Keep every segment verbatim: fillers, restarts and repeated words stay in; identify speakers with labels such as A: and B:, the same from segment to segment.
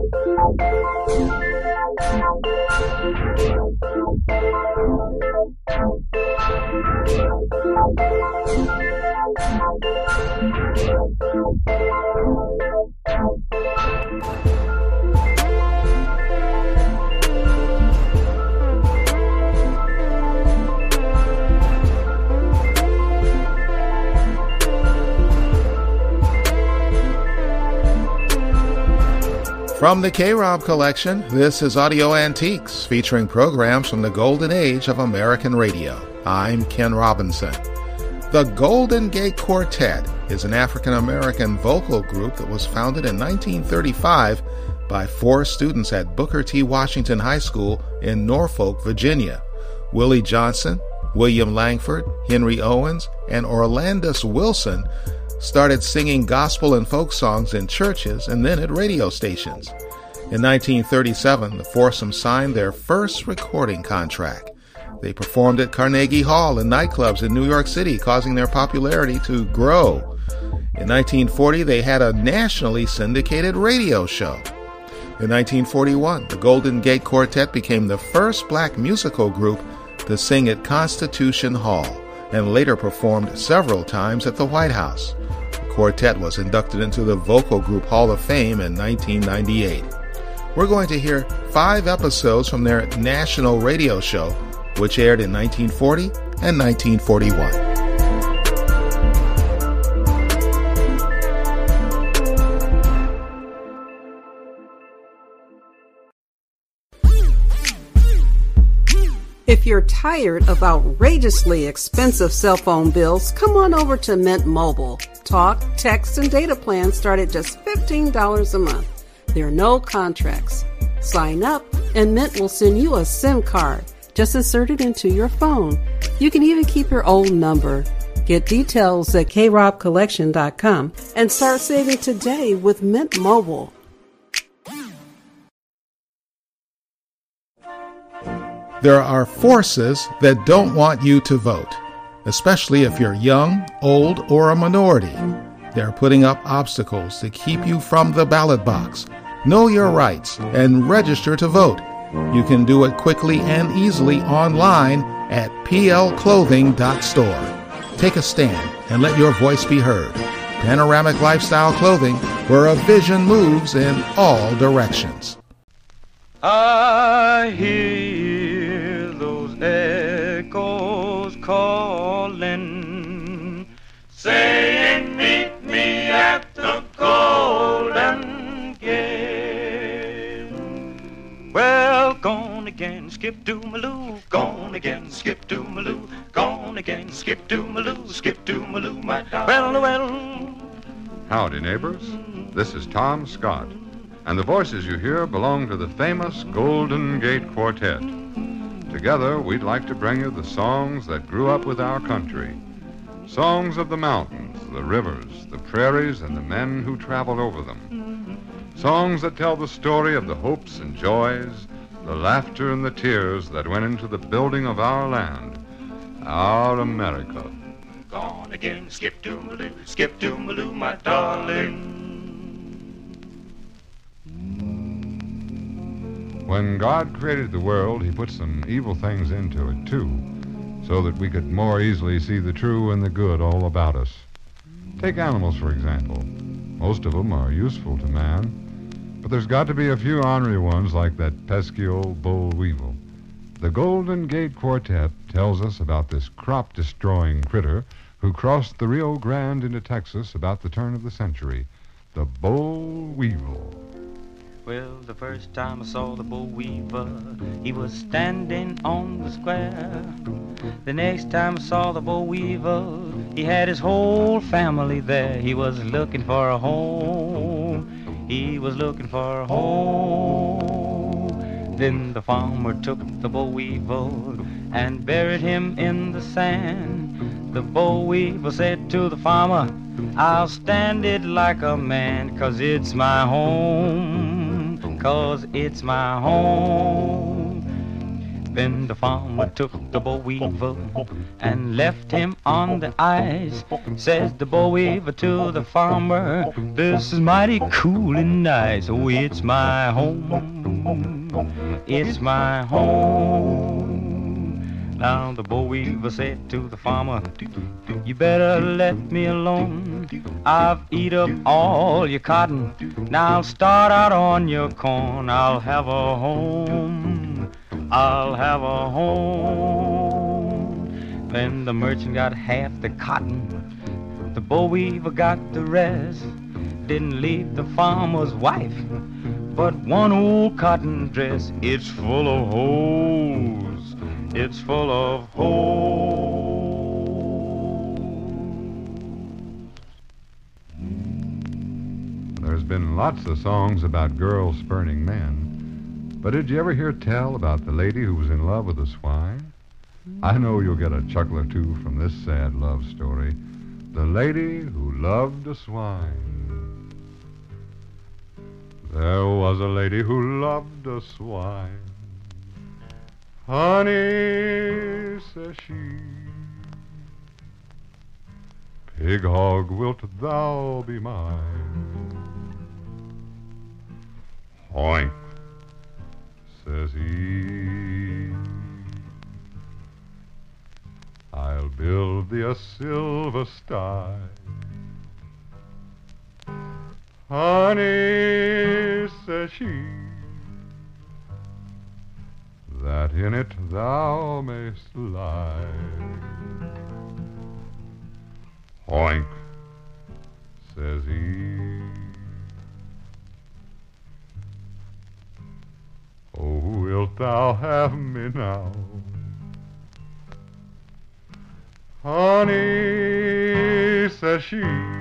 A: From the K-Rob Collection, this is Audio Antiques, featuring programs from the golden age of American radio. I'm Ken Robinson. The Golden Gate Quartet is an African-American vocal group that was founded in nineteen thirty-five by four students at Booker T. Washington High School in Norfolk, Virginia. Willie Johnson, William Langford, Henry Owens, and Orlandus Wilson started singing gospel and folk songs in churches and then at radio stations. In nineteen thirty-seven, the foursome signed their first recording contract. They performed at Carnegie Hall and nightclubs in New York City, causing their popularity to grow. In nineteen forty, they had a nationally syndicated radio show. In nineteen forty-one, the Golden Gate Quartet became the first black musical group to sing at Constitution Hall and later performed several times at the White House. The quartet was inducted into the Vocal Group Hall of Fame in nineteen ninety-eight. We're going to hear five episodes from their national radio show, which aired in nineteen forty and nineteen forty-one.
B: If you're tired of outrageously expensive cell phone bills, come on over to Mint Mobile. Talk, text, and data plans start at just fifteen dollars a month. There are no contracts. Sign up, and Mint will send you a SIM card. Just insert it into your phone. You can even keep your old number. Get details at k rob collection dot com and start saving today with Mint Mobile.
A: There are forces that don't want you to vote, especially if you're young, old, or a minority. They're putting up obstacles to keep you from the ballot box. Know your rights and register to vote. You can do it quickly and easily online at p l clothing dot store. Take a stand and let your voice be heard. Panoramic Lifestyle Clothing, where a vision moves in all directions.
C: I hear those echoes calling, saying, meet me at the Golden Gate. Well, gone again, skip-doo-maloo, gone again, skip-doo-maloo, gone again, skip-doo-maloo, skip-doo-maloo, my darling. Well, well.
D: Howdy, neighbors. This is Tom Scott, and the voices you hear belong to the famous Golden Gate Quartet. Together, we'd like to bring you the songs that grew up with our country. Songs of the mountains, the rivers, the prairies, and the men who traveled over them. Songs that tell the story of the hopes and joys, the laughter and the tears that went into the building of our land, our America.
C: Gone again, skip-doo-maloo, skip-doo-maloo, my darling.
D: When God created the world, he put some evil things into it, too, so that we could more easily see the true and the good all about us. Take animals, for example. Most of them are useful to man, but there's got to be a few ornery ones like that pesky old boll weevil. The Golden Gate Quartet tells us about this crop-destroying critter who crossed the Rio Grande into Texas about the turn of the century, the boll weevil.
C: Well, the first time I saw the boll weevil, he was standing on the square. The next time I saw the boll weevil, he had his whole family there. He was looking for a home. He was looking for a home. Then the farmer took the boll weevil and buried him in the sand. The boll weevil said to the farmer, I'll stand it like a man, 'cause it's my home. 'Cause it's my home. Then the farmer took the boll weevil and left him on the ice. Says the boll weevil to the farmer, this is mighty cool and nice. Oh, it's my home, it's my home. Now the boll weevil said to the farmer, you better let me alone. I've eat up all your cotton. Now I'll start out on your corn. I'll have a home, I'll have a home. Then the merchant got half the cotton, the boll weevil got the rest. Didn't leave the farmer's wife but one old cotton dress. It's full of holes, it's full of holes.
D: There's been lots of songs about girls spurning men. But did you ever hear tell about the lady who was in love with a swine? I know you'll get a chuckle or two from this sad love story. The lady who loved a swine. There was a lady who loved a swine. Honey, says she, pig hog, wilt thou be mine? Hoink, says he, I'll build thee a silver sty. Honey, says she, that in it thou mayst lie. Hoink, says he, oh, wilt thou have me now? Honey, says she,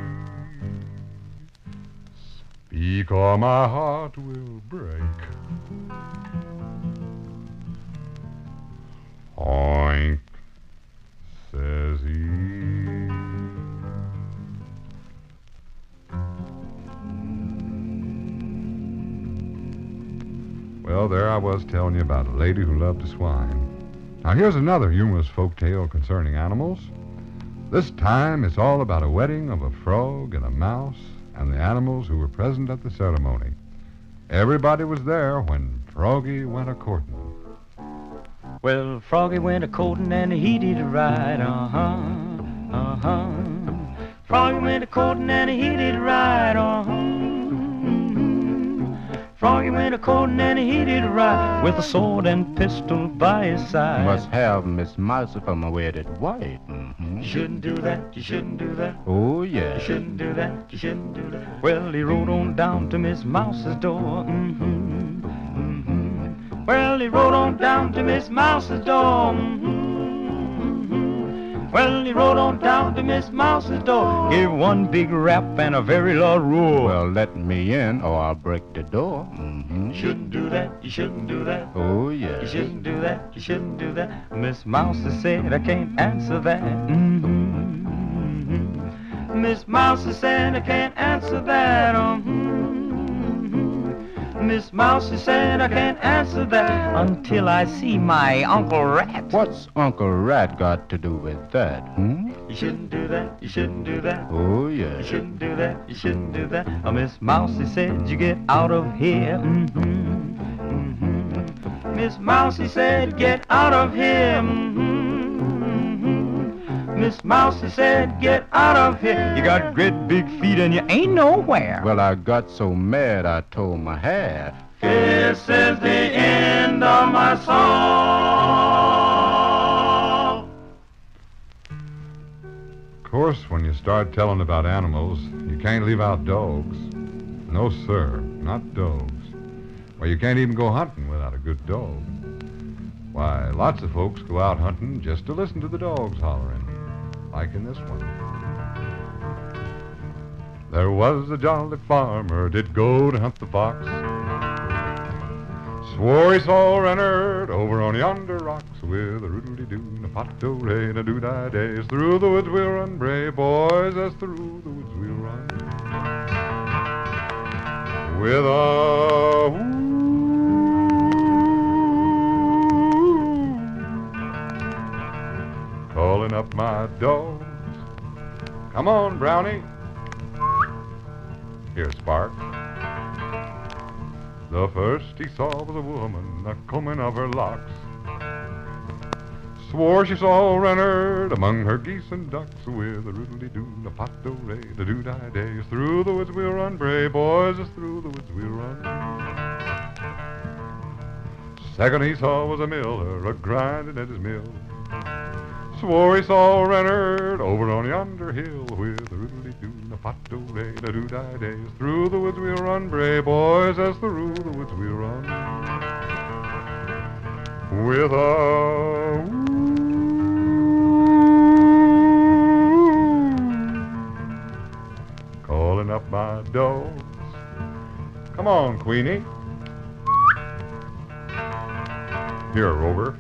D: speak or my heart will break. Oink, says he. Well, there I was telling you about a lady who loved a swine. Now, here's another humorous folk tale concerning animals. This time it's all about a wedding of a frog and a mouse and the animals who were present at the ceremony. Everybody was there when Froggy went a-courting.
C: Well, Froggy went a-courting and he did it right, uh-huh, uh-huh. Froggy went a-courting and he did it right, uh-huh. Froggy went a-courting and he did it right, with a sword and pistol by his side.
E: Must have Miss Mouse for my wedded wife. Mm-hmm.
C: You shouldn't do that, you shouldn't do that.
E: Oh, yeah.
C: You shouldn't do that, you shouldn't do that. Well, he rode on down to Miss Mouse's door, mm-hmm, mm-hmm. Well, he rode on down to Miss Mouse's door, mm-hmm. Well, he rode on down to Miss Mouse's door, gave one big rap and a very loud roar.
E: Well, let me in or I'll break the door. Mm-hmm.
C: You shouldn't do that, you shouldn't do that.
E: Oh, yeah.
C: You shouldn't do that, you shouldn't do that. Miss Mouse said, I can't answer that. Mm-hmm, mm-hmm. Miss Mouse said, I can't answer that. Mm-hmm. Miss Mouse said, I can't answer that until I see my Uncle Rat.
E: What's Uncle Rat got to do with that, hmm?
C: You shouldn't do that, you shouldn't do that.
E: Oh, yeah.
C: You shouldn't do that, you shouldn't do that. Oh, Miss Mouse said, you get out of here. Mm-hmm, mm-hmm. Miss Mouse said, get out of here. Mm-hmm. Miss Mouse said, get out of here. You got great big feet and you ain't nowhere.
E: Well, I got so mad I tore my hair.
C: This is the end of my song.
D: Of course, when you start telling about animals, you can't leave out dogs. No, sir, not dogs. Well, you can't even go hunting without a good dog. Why, lots of folks go out hunting just to listen to the dogs hollering. Like in this one. There was a jolly farmer did go to hunt the fox. Swore he saw Reynard over on yonder rocks with a roodly-doo and a pot-o-ray and a doo-dah-day. As through the woods we'll run, brave boys, as through the woods we'll run. With a whoo Come on, Brownie. Here, Spark. The first he saw was a woman, a combing of her locks. Swore she saw Reynard among her geese and ducks, with a roodly-doo, a pot-do-ray, the doo-dah-day. Through the woods we'll run, brave boys, as through the woods we'll run. Second he saw was a miller, a-grinding at his mill. Swore he saw Reynard over on yonder hill, with a roodly-doo, a pot-do-ray, the doo-dah-day. Through the woods we'll run, brave boys, as through the woods we'll run. With a calling up my dogs. Come on, Queenie. Here, Rover.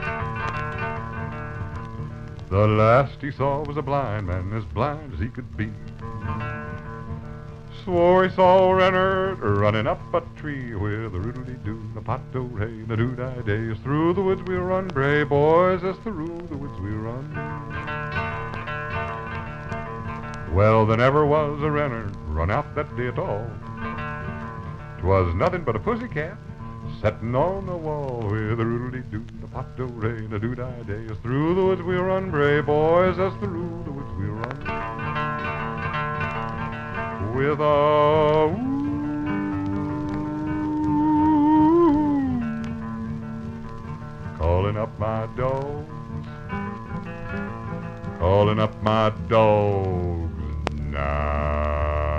D: The last he saw was a blind man, as blind as he could be. Swore he saw Reynard running up a tree, with a roodly-doo, a pot-do-ray, the doo-dah-day. Through the woods we'll run, brave boys, as through the woods we'll run. Well, there never was a Reynard run out that day at all. 'Twas nothing but a pussycat setting on the wall, with a roodly-doo, a pot-do-ray, the doo-dah-day. Through the woods we'll run, brave boys, as through the woods we'll run. With a ooh, calling up my dogs, calling up my dogs now.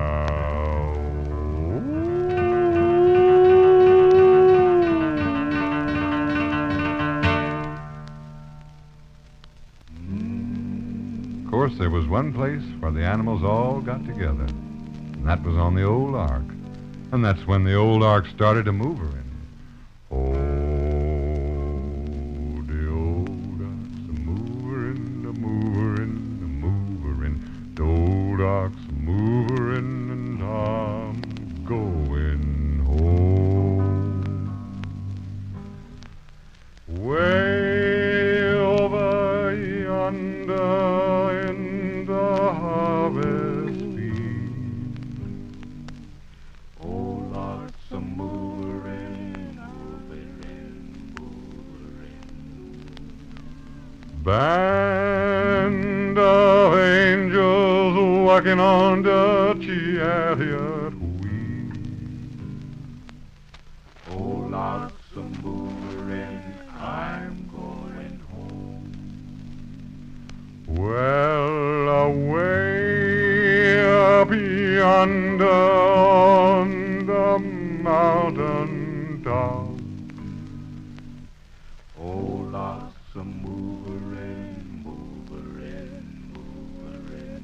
D: Of course, there was one place where the animals all got together. And that was on the old ark. And that's when the old ark started to move her in. Oh, the old ark's a mover in, a mover in, a mover in. The old ark's a mover in, and I'm going home. Way over yonder in the harvest field, old ark's a mover-in, mover-in, mover-in. Band of angels walking on the chariot wheel. Old ark's a mover-in, I'm going home. Well, away up yonder on the mountain top, old ark's a mover-in, mover-in, mover-in.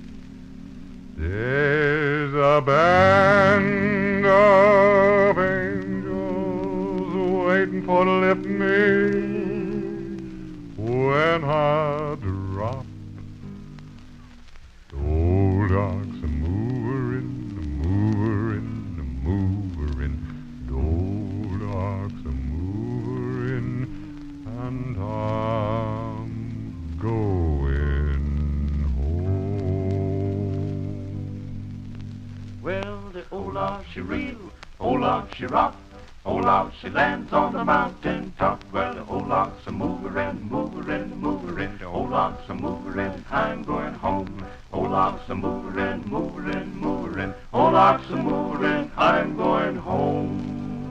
D: There's a band of angels waiting for to lift me when I drop. The old ark's a mover-in, a mover-in, a mover-in. The old ark's a mover-in, and I'm going home.
F: Well, the old ark she reel, old ark she rock, old ark she lands on the mountain top. Well, the old ark's a mover-in, mover-in, mover-in. The old ark's a mover-in, I'm going home. Old ark's a mover-in, mover-in, mover-in. Old ark's a mover-in, I'm going home.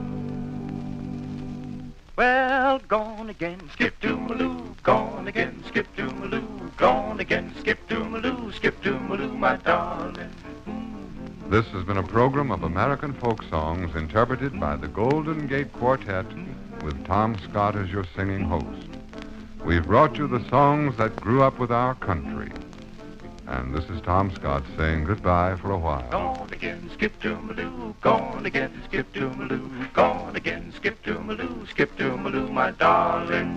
F: Well, gone again, skip-doo-ma-loo, gone again, skip-doo-ma-loo, gone again, skip-doo-ma-loo, skip-doo-ma-loo, my darling.
D: This has been a program of American folk songs interpreted by the Golden Gate Quartet with Tom Scott as your singing host. We've brought you the songs that grew up with our country. And this is Tom Scott saying goodbye for a while.
F: Gone again, skip-doo-ma-loo, gone again, skip-doo-ma-loo, gone again, skip-doo-ma-loo, skip-doo-ma-loo, my darling.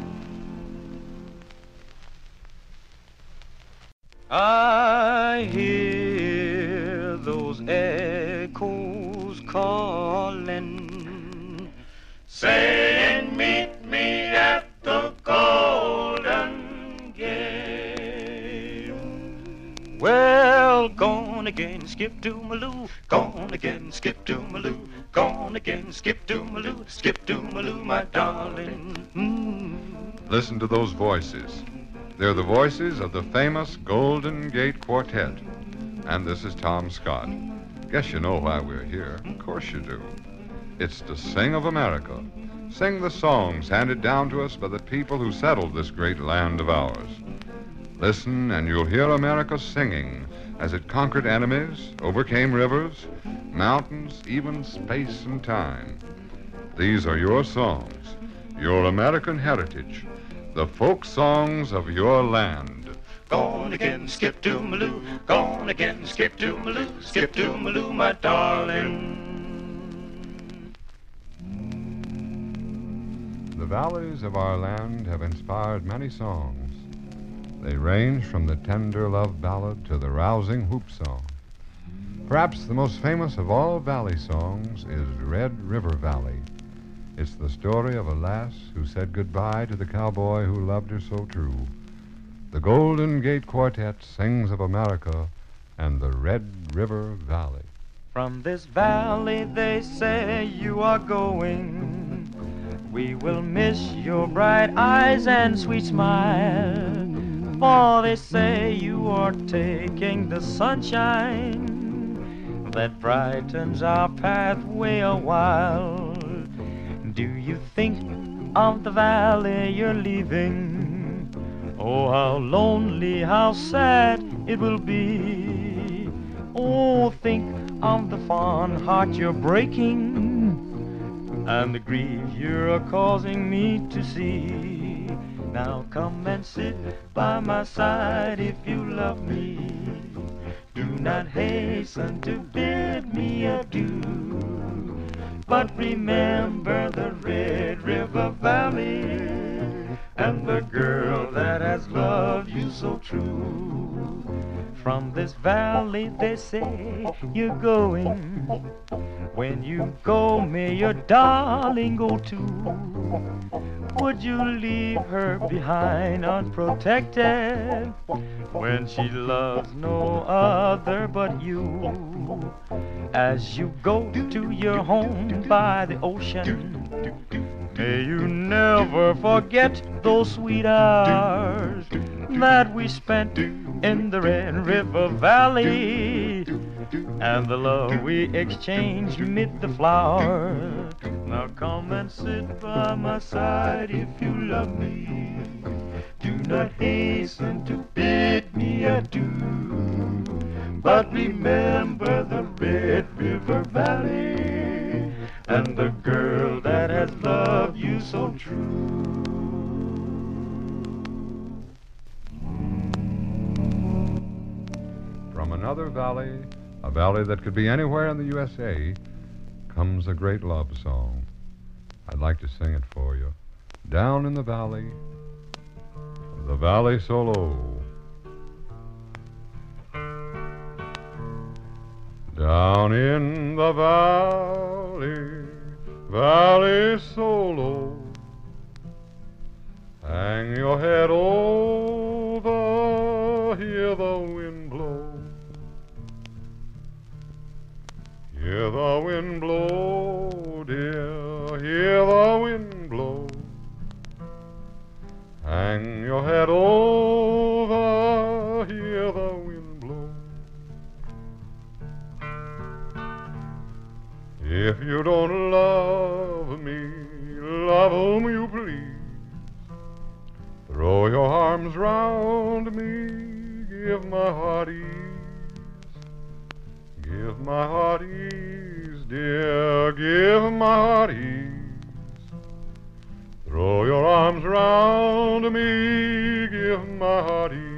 C: I hear those echoes calling,
F: saying, meet me at the Golden Gate.
C: well, gone Gone again, skip to Maloo. Gone again, skip to Maloo. Gone again, skip to Maloo. Skip to Maloo, my darling. Mm.
D: Listen to those voices. They're the voices of the famous Golden Gate Quartet. And this is Tom Scott. Guess you know why we're here. Of course you do. It's to sing of America. Sing the songs handed down to us by the people who settled this great land of ours. Listen, and you'll hear America singing as it conquered enemies, overcame rivers, mountains, even space and time. These are your songs, your American heritage, the folk songs of your land.
C: Gone again, skip to Maloo. Gone again, skip to Maloo. Skip to Maloo, my darling.
D: The valleys of our land have inspired many songs. They range from the tender love ballad to the rousing whoop song. Perhaps the most famous of all valley songs is Red River Valley. It's the story of a lass who said goodbye to the cowboy who loved her so true. The Golden Gate Quartet sings of America and the Red River Valley.
C: From this valley they say you are going. We will miss your bright eyes and sweet smile. For they say you are taking the sunshine that brightens our pathway a while. Do you think of the valley you're leaving? Oh, how lonely, how sad it will be. Oh, think of the fond heart you're breaking and the grief you're causing me to see. Now come and sit by my side if you love me. Do not hasten to bid me adieu, but remember the Red River Valley and the girl that has loved you so true. From this valley they say you're going. When you go, may your darling go too. Would you leave her behind unprotected when she loves no other but you? As you go to your home by the ocean, may you never forget those sweet hours that we spent in the Red River Valley and the love we exchanged amid the flowers. Now come and sit by my side if you love me. Do not hasten to bid me adieu, but remember the Red River Valley and the girl that has loved you so true.
D: From another valley, a valley that could be anywhere in the U S A, comes a great love song. I'd like to sing it for you. Down in the valley, the valley so low. Down in the valley, valley so low. Hang your head over, hear the wind blow. Hear the wind blow, dear, hear the wind blow. Hang your head over, hear the wind blow. If you don't love me, love whom you please. Throw your arms round me, give my heart ease. Give my heart ease, dear, give my heart ease. Throw your arms round me, give my heart ease.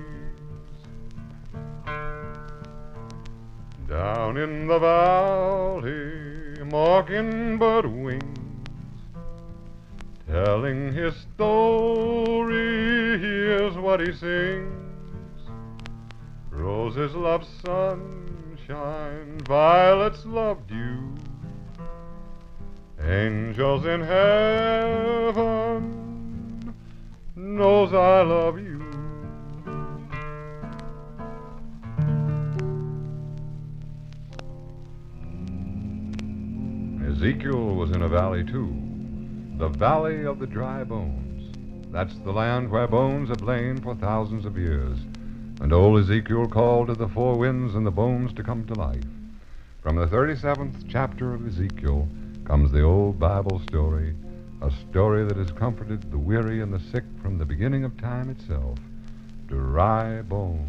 D: Down in the valley, mockingbird wings, telling his story, here's what he sings. Roses love sunshine, violets love dew. Angels in heaven knows I love you. Ezekiel was in a valley, too. The Valley of the Dry Bones. That's the land where bones have lain for thousands of years. And old Ezekiel called to the four winds and the bones to come to life. From the thirty-seventh chapter of Ezekiel comes the old Bible story, a story that has comforted the weary and the sick from the beginning of time itself. Dry bones.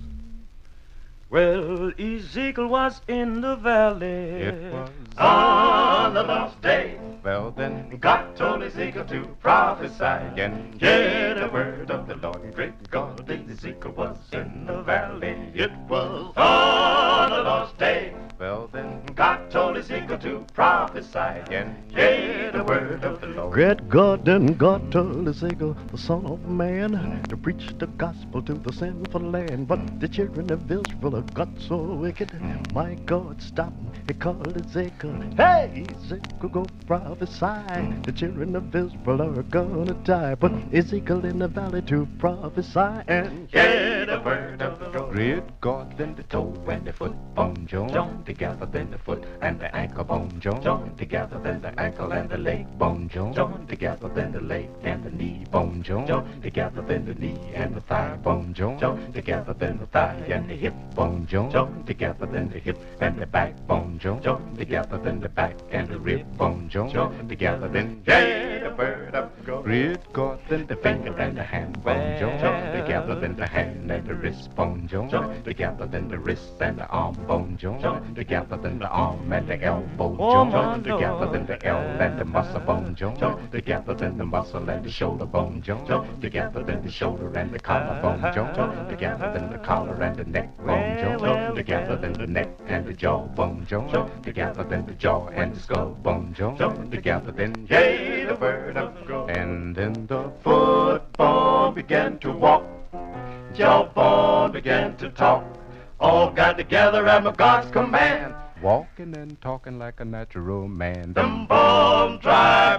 C: Well, Ezekiel was in the valley.
E: It was
F: On the last day,
E: well then.
F: God told Ezekiel to prophesy and hear the word of the Lord. Great God, Ezekiel was in the valley. It was on the last day.
E: Well then.
F: God told Ezekiel to prophesy and hear the word of the Lord.
G: Great God, then God told Ezekiel, the Son of Man, to preach the gospel to the sinful land. But the children of Israel got so wicked, my God stopped him. He called Ezekiel. Hey, Ezekiel, go prophesy. The children of Israel are gonna die. But Ezekiel in the valley to prophesy and
F: Hear the word of the Lord.
E: Great God, then the toe and the foot bone join together, then the foot and the ankle bone join together, then the ankle and the leg bone join together, then the leg and the knee bone join together, then the knee and the thigh bone join together, then the thigh and the hip bone join together, then the hip and the backbone join together, then the back and the rib bone join together, then
F: Hear the word of God.
E: Great God, then the finger and the hand bone join together, then the hand and the wrist bone join together, then the wrist and the arm bone join together, then the arm and the elbow join together, then the L and the muscle bone join together, then the muscle and the shoulder bone join together, then the shoulder and the collarbone join together, then the collar and the neck bone join together, then the neck and the jaw bone join together, then the jaw and the skull bone join together, then
F: Hear the word of God.
E: and then the
F: Football began to walk. Jawbone began to talk. All got together at God's command.
E: walking and talking like a natural man.
F: Them bone dry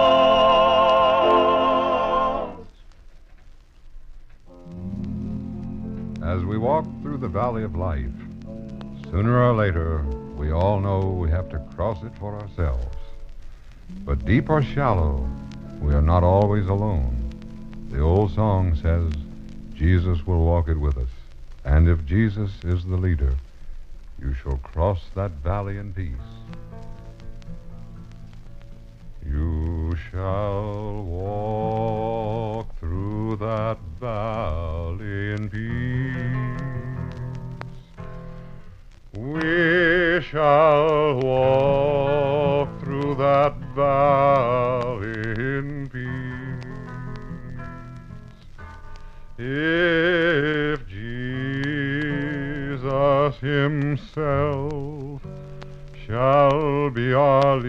F: bones.
D: As we walk through the valley of life, sooner or later, we all know we have to cross it for ourselves. But deep or shallow, we are not always alone. The old song says, Jesus will walk it with us. And if Jesus is the leader, you shall cross that valley in peace. You shall walk through that valley in peace. We shall walk through that valley in peace. If Jesus himself shall be our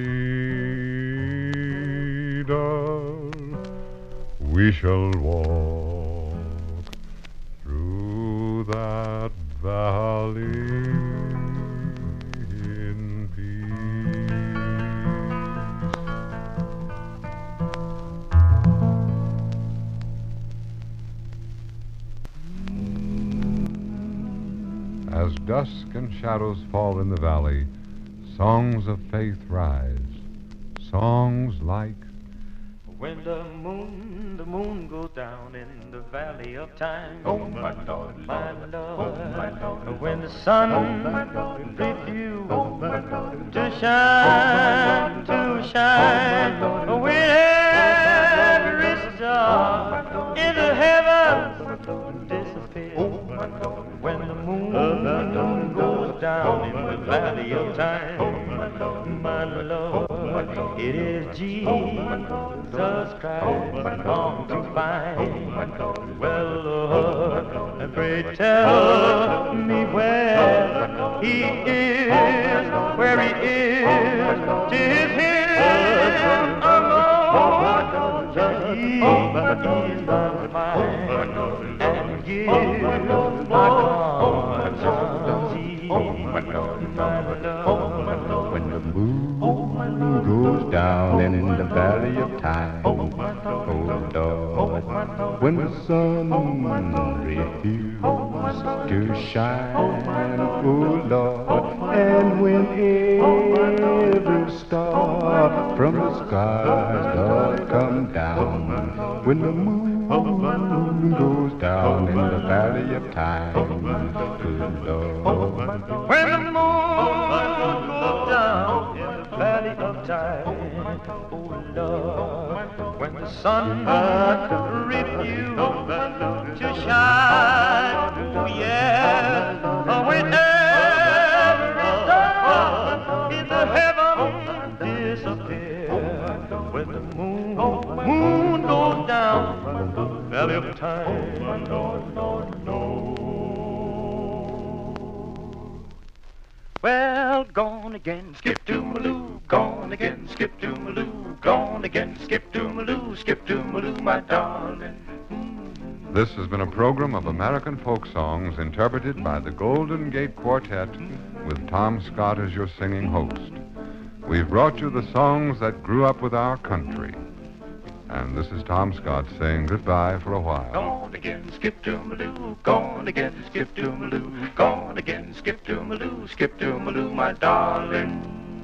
D: leader, we shall walk through that valley in peace. As dusk and shadows fall in the valley, songs of faith rise. Songs like,
C: When the moon, the moon goes down in the valley of time.
F: Oh, my Lord,
C: my
F: Lord.
C: Lord.
F: Oh, my Lord,
C: When the
F: Lord.
C: sun
F: Oh, my Lord,
C: refuse
F: Oh, my Lord,
C: to
F: Lord.
C: shine,
F: Oh, my Lord,
C: to shine.
F: Oh, my Lord,
C: When every star in the heavens disappears. When the moon goes down in the valley of time. My Lord, it is Jesus Christ come to find. Well, Lord, pray tell me where he is, where he is. 'Tis him alone that he is mine, and give my conscience ease. My Lord,
E: When the moon goes down and in the valley of time, oh Lord, when the sun refuses to shine, oh Lord, and when every star star from the skies doth come down when the moon goes down in the valley of time. Good Lord.
C: When the moon goes down in the valley of time, oh Lord, when the sun refused to shine, oh yeah, when every star in the heaven disappears, when the moon, moon goes down in the valley of time, Lord, Lord, Lord. Well, gone again, skip to Maloo, gone again, skip to Maloo, gone again, skip to Maloo, skip to Maloo, my darling.
D: This has been a program of American folk songs interpreted by the Golden Gate Quartet with Tom Scott as your singing host. We've brought you the songs that grew up with our country. And this is Tom Scott saying goodbye for a while.
F: Gone again, skip to Maloo, gone again, skip to Maloo, gone again, skip to Maloo, skip to Maloo, my darling.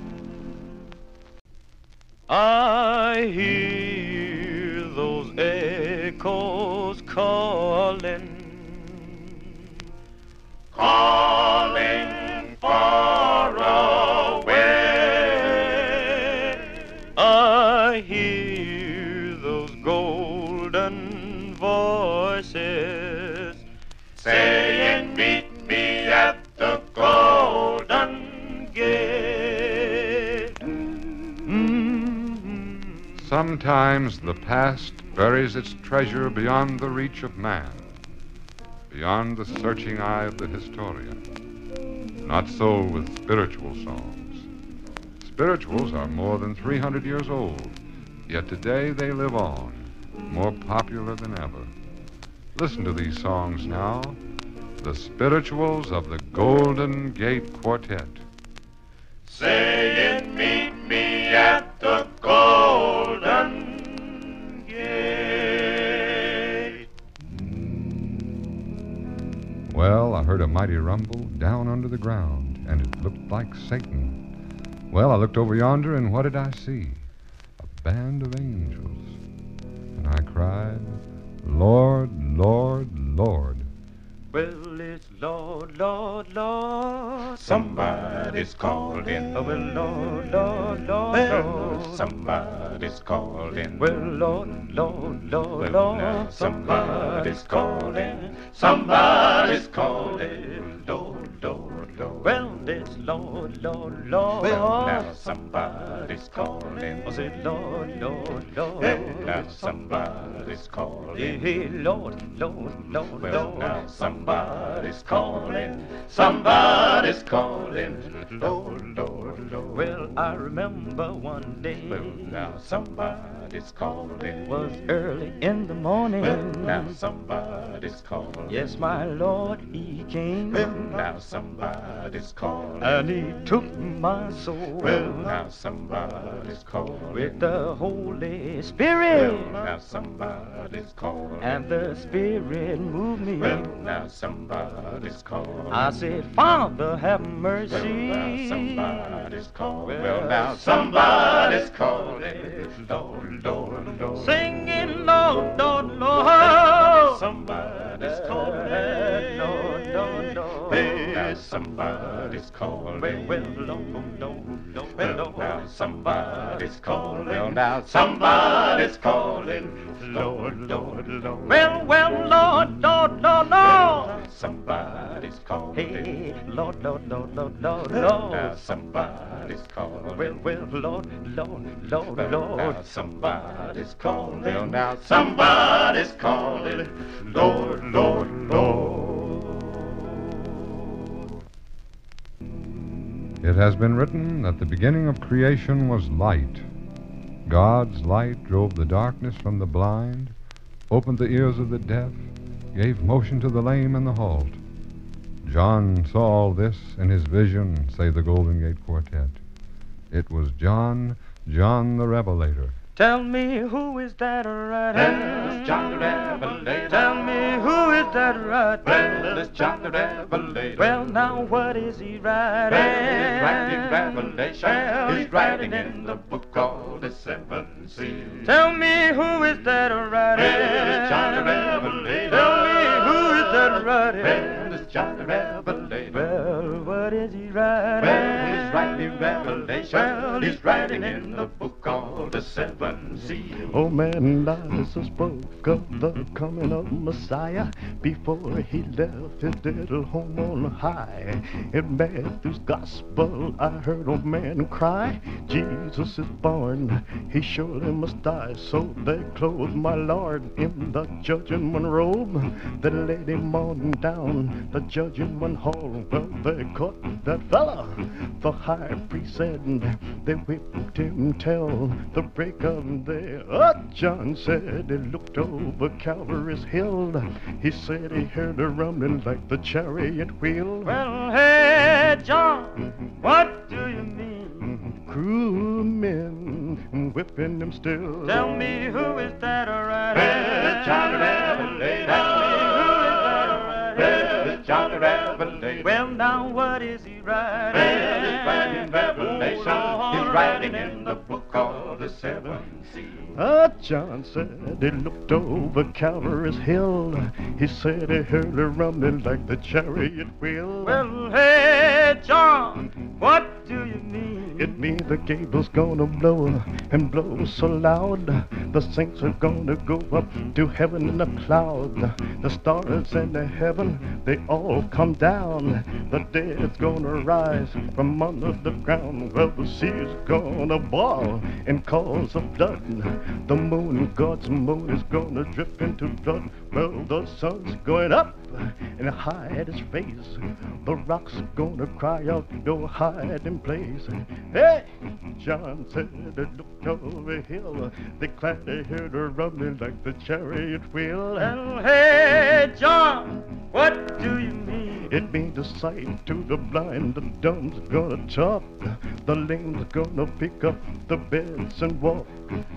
C: I hear those echoes calling,
F: Calling far away.
C: I hear those golden voices
F: Saying, meet me at the Golden Gate.
C: mm-hmm.
D: Sometimes the past buries its treasure beyond the reach of man, beyond the searching eye of the historian. Not so with spiritual songs. Spirituals are more than three hundred years old, yet today they live on, more popular than ever. Listen to these songs now, the spirituals of the Golden Gate Quartet.
F: Saying, meet me at the Golden Gate.
D: Well, I heard a mighty rumble down under the ground, and it looked like Satan. Well, I looked over yonder, and what did I see? A band of angels. And I cried, Lord, Lord, Lord.
C: Well, it's Lord, Lord, Lord.
F: Somebody's calling.
C: Oh, well, Lord, Lord, Lord,
F: Well,
C: Lord.
F: somebody's calling.
C: Well, Lord, Lord, Lord,
F: Well, now
C: Lord.
F: somebody's calling. Somebody's calling. Lord, Lord, Lord.
C: Well, it's Lord, Lord, Lord.
F: Well, now somebody's calling.
C: Was it Lord, Lord, Lord?
F: Well, now somebody's calling.
C: Hey, Lord, Lord, Lord,
F: Well,
C: Lord.
F: now somebody's calling. Somebody's calling. Lord, Lord, Lord.
C: Well, I remember one day.
F: Well, now somebody's calling.
C: Was early in the morning.
F: Well, now somebody's calling.
C: Yes, my Lord, he came.
F: Well, now somebody's calling.
C: And he took my soul.
F: Well, now somebody's calling.
C: With the Holy Spirit.
F: Well, now somebody's calling.
C: And the Spirit moved me.
F: Well, now somebody's calling.
C: I said, Father, have mercy.
F: Well, now somebody's calling.
C: Well,
F: Well, now somebody's calling. Lord, Lord, Lord.
C: Singing, Lord, Lord, Lord.
F: Somebody's calling.
C: Lord, Lord, Lord.
F: Well, now somebody's calling.
C: Well, well, Lord, Lord, Lord,
F: Well,
C: Lord.
F: now somebody's calling. Well, now somebody's calling. Lord, Lord, Lord.
C: Well, well, Lord, Lord, Lord,
F: Well,
C: Lord.
F: now somebody's calling.
C: Hey, Lord, Lord, Lord, Lord, Lord,
F: Well, now
C: Lord.
F: somebody's calling.
C: Well, well, Lord, Lord, Lord,
F: Well, now
C: Lord.
F: somebody's calling. Well, now somebody's calling. Lord, Lord, Lord.
D: It has been written that the beginning of creation was light. God's light drove the darkness from the blind, opened the ears of the deaf, gave motion to the lame and the halt. John saw all this in his vision, say the Golden Gate Quartet. It was John, John the Revelator,
C: Tell me who is that riding?
E: Well, it's John the Revelator.
C: Tell me who is that riding?
E: Well, it's John the Revelator.
C: Well, now what is he riding?
E: Well, he's writing Revelation.
C: Well,
E: he's writing in the book called the Seven Seals.
C: Tell me who is that riding?
E: Well, it's John the Revelator.
C: Tell me who is that riding?
E: Well, it's John the Revelator.
C: Well, what is he riding?
E: Well, he's writing Revelation.
C: Well,
E: he's writing in the book called the Seven Seals.
G: Old man Lazarus spoke of the coming of Messiah before he left his little home on high. In Matthew's gospel, I heard old man cry, Jesus is born, he surely must die. So they clothed my Lord in the judging one robe. They laid him on down the judging one hall. Well, they caught that fella, the high priest said. They whipped him till the break of day. Oh, John said he looked over Calvary's hill. He said he heard a rumbling like the chariot wheel.
C: Well, hey, John, what do you mean?
G: Cruel men whipping him still.
C: Tell me who is that riding?
E: Well, it's John the Revelator.
C: Tell me who is that riding?
E: Well, it's John the Revelator.
C: Well, now what is he riding?
E: Well, he's writing Revelation.
C: Oh, Lord,
E: he's writing in the book called the Seven Seals.
G: Ah, John said he looked over Calvary's hill. He said he heard a rumbling like the chariot wheel.
C: Well, hey, John, what do you mean?
G: It means the gable's gonna blow and blow so loud. The saints are gonna go up to heaven in a cloud. The stars in the heaven, they all come down. The dead's gonna rise from under the ground. Well, the sea's gonna boil and cause of blood. The moon, God's moon, is gonna drip into blood. Well, the sun's going up and hide his face. The rocks gonna cry out, no hiding place. Hey, John said they looked over a hill. They clapped, they heard a rumbling like the chariot wheel.
C: Well, hey, John, what do you mean?
G: It means a sight to the blind, the dumb's gonna talk. The lame's gonna pick up the beds and walk.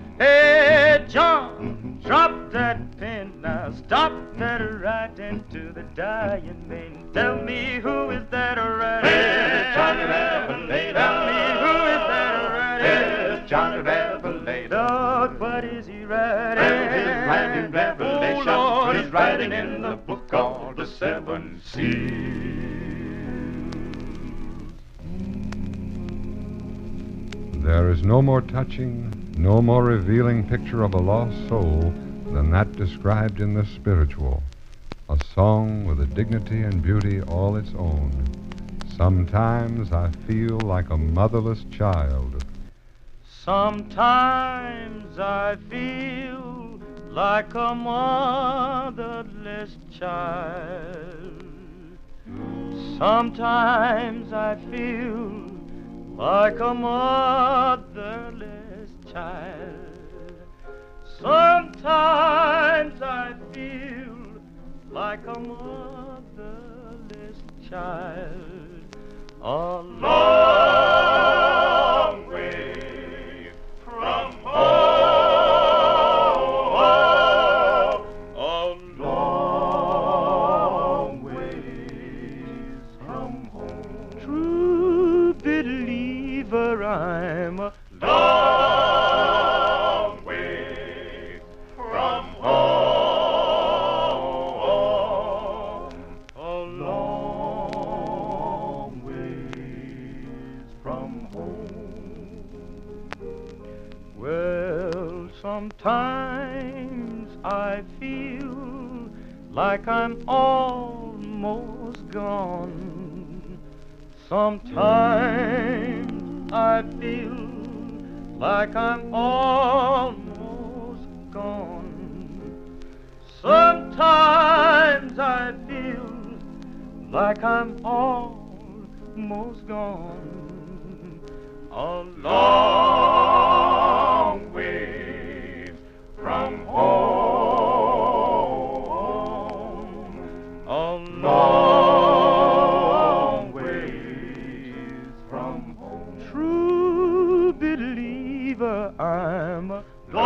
C: Hey, John, drop that pen now. Stop that writing to the dying man. Tell me who is that writing?
E: Well, John the Revelator.
C: Tell me who is that writing?
E: Well, John the Revelator.
C: Lord, what is he writing?
E: Well, he's writing Revelation.
C: Oh, Lord,
E: he's writing in the book called the Seven Seals.
D: There is no more touching, no more revealing picture of a lost soul than that described in the spiritual. A song with a dignity and beauty all its own. Sometimes I feel like a motherless child.
C: Sometimes I feel like a motherless child. Sometimes I feel like a motherless child. Sometimes I feel like a motherless child. A long way from home. A long way from home. True believer, I'm a long way from home. A long ways from home. Well, sometimes I feel like I'm almost gone. Sometimes I feel like I'm almost gone. Sometimes I feel like I'm almost gone. A long way from home. A long ways from home. True believer, I'm a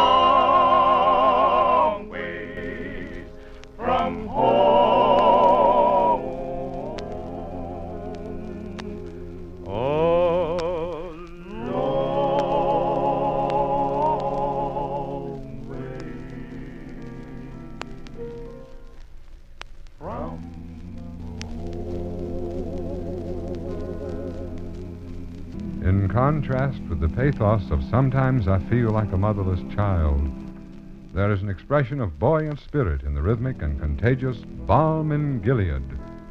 D: contrast with the pathos of Sometimes I Feel Like a Motherless Child, there is an expression of buoyant spirit in the rhythmic and contagious Balm in Gilead.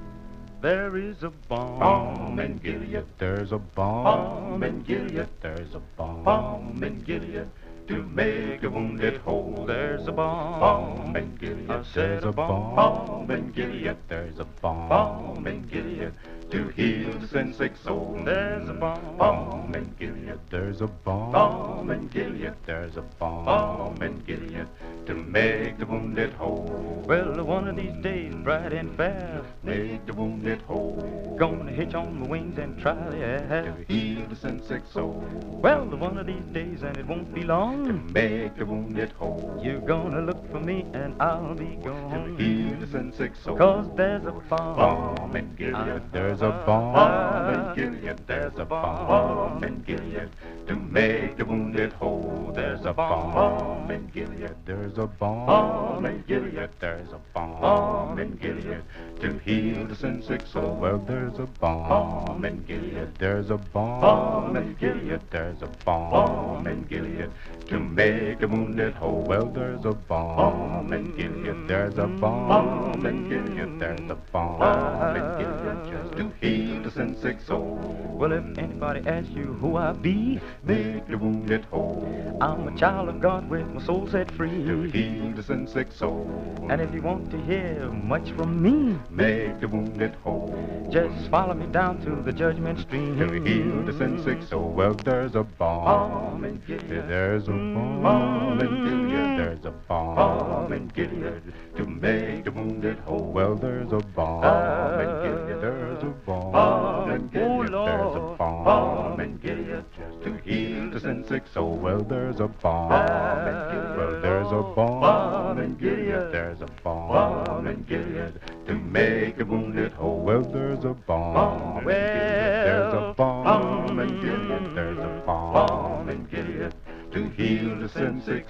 E: There is a balm in Gilead, there's a balm in Gilead, there's a balm in Gilead to make the wounded whole. There's a balm in Gilead, there's a balm in Gilead, there's a balm in Gilead to heal the sin-sick soul. There's a balm in Gilead, there's a balm in Gilead, there's a balm in Gilead to make the wounded whole. Well, one of these days, bright and fair, make the wounded whole. Gonna hitch on my wings and try the air to heal the sin-sick soul. Well, one of these days, and it won't be long, to make the wounded whole. You're gonna look for me and I'll be gone to heal the sin-sick soul. Cause there's a balm, balm in Gilead, there's a balm in Gilead, there's a balm in Gilead to make the wounded whole. There's a balm in Gilead, there's a balm in Gilead, there's a balm in Gilead to heal the sin-sick soul. Well, there's a balm in Gilead, there's a balm in Gilead, there's a balm in Gilead to make the wounded whole. Well, there's a balm in Gilead, there's a balm in Gilead, there's a balm in Gilead just to heal the sin-sick soul. Well, if anybody asks you who I be, make the wounded whole. I'm a child of God with my soul set free to heal the sin-sick soul. And if you want to hear much from me, make the wounded whole. Just follow me down to the judgment stream to heal the sin-sick soul. Well, there's a balm in Gilead, there's a balm in Gilead, there's a balm in Gilead to make the wounded whole. Well, there's a balm in Gilead, there's a balm in Gilead, there's a balm in Gilead just to heal the sin-sick soul. Well, there's a balm in Gilead, well, there's a balm in Gilead, there's a balm in Gilead to make the wounded whole. Well, there's a balm in Gilead, there's a balm in Gilead, there's a balm in Gilead to heal the sin-sick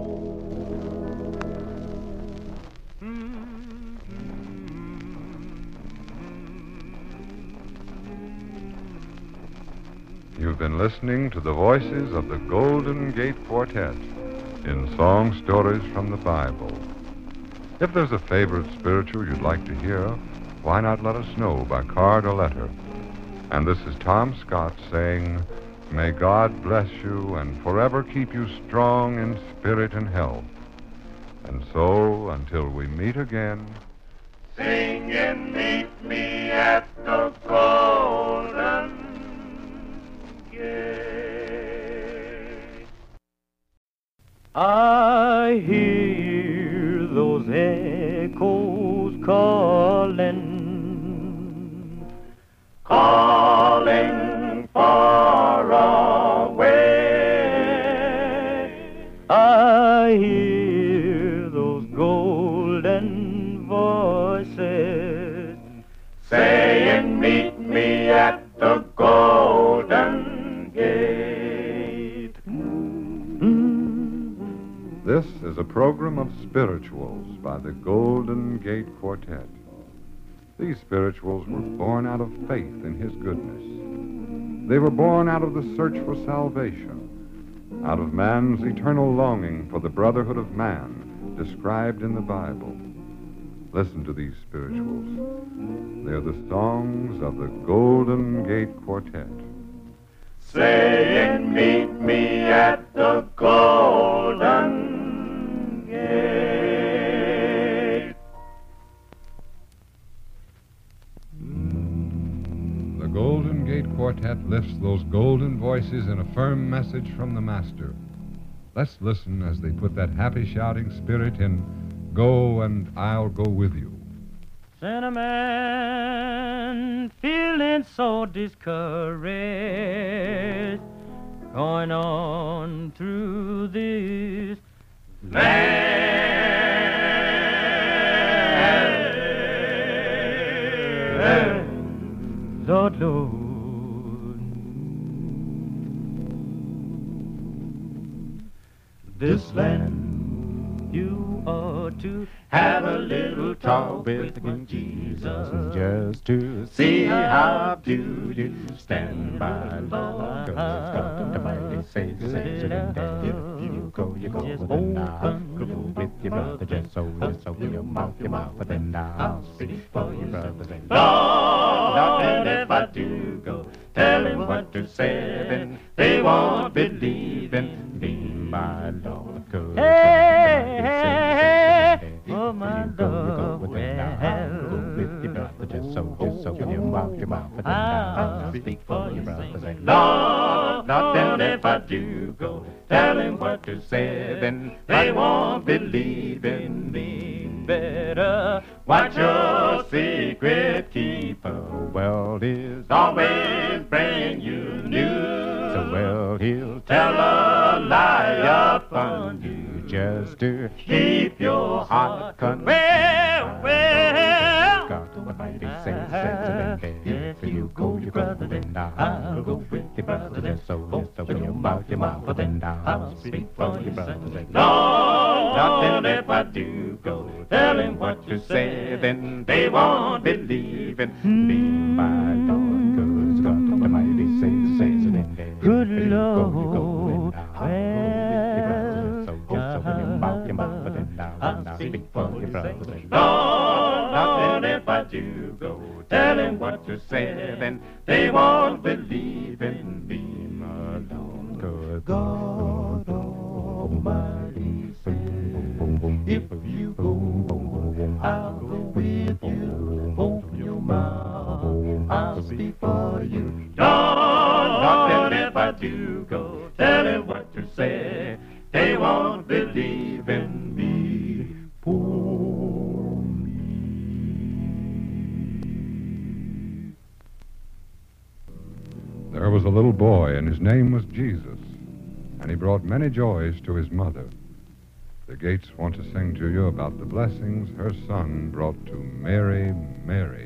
E: soul.
D: You've been listening to the voices of the Golden Gate Quartet in Song Stories from the Bible. If there's a favorite spiritual you'd like to hear, why not let us know by card or letter? And this is Tom Scott saying, may God bless you and forever keep you strong in spirit and health. And so, until we meet again,
F: sing and meet me at the Golden Gate.
C: I hear those echoes calling,
F: calling far away.
C: I hear those golden voices
F: saying, meet me at the Golden Gate.
D: this is a program of spirituals by the Golden Gate Quartet. These spirituals were born out of faith in His goodness. They were born out of the search for salvation, out of man's eternal longing for the brotherhood of man described in the Bible. Listen to these spirituals. They're the songs of the Golden Gate Quartet.
F: Saying, meet me at the Golden Gate.
D: The Golden Gate Quartet lifts those golden voices in a firm message from the Master. Let's listen as they put that happy shouting spirit in Go and I'll Go With You.
C: Cinnamon, feeling so discouraged, going on through this land. Lord, Lord, this land You ought to
E: have a little talk with King Jesus just to see how do you stand by Lord. Cause God Almighty says, says it and that if you go, you go,
C: Just
E: then I'll
C: open
E: go with your brother. Just so, just so your mouth, your mouth, but then I'll speak for your brother. Say, Lord, Lord, and if I do go, tell him what to say, then they won't believe in me, my Lord. Cause
C: Hey,
E: God
C: hey,
E: Almighty says,
C: hey, oh my
E: if you go, you go,
C: Lord,
E: then I'll go with your brother. Just so, just so your mouth, your mouth, but then I'll speak for your brother. Say, Lord, Lord, and if I do go, tell him what to say, then they won't believe in me. Better watch your secret keeper. Well, is always bring you news. So well, he'll tell a lie upon you just to keep your heart content.
C: well, well.
E: God Almighty says, says, if you go, you go, then I'll go with your brother. Just so, just so when your mouth, your mouth, then I'll speak for your brother. No, not then if I do go, tell him what you say, then they won't believe in me, my Lord. Cause God Almighty says, says, and then
C: Good
E: if you go, you go,
C: Lord,
E: then I'll go with your brother. So, just so when your mouth, your mouth, then I'll, I'll speak for your brother. No, not then if I do go, tell him what you say, then they won't believe in me, my Lord. Cause God Almighty says, if you go, I'll go with you. Open your mouth, I'll speak for you. No, not then if I do go, tell him what you say, they won't believe in me. Poor me.
D: There was a little boy, and his name was Jesus, and he brought many joys to his mother. The Gates want to sing to you about the blessings her son brought to Mary, Mary.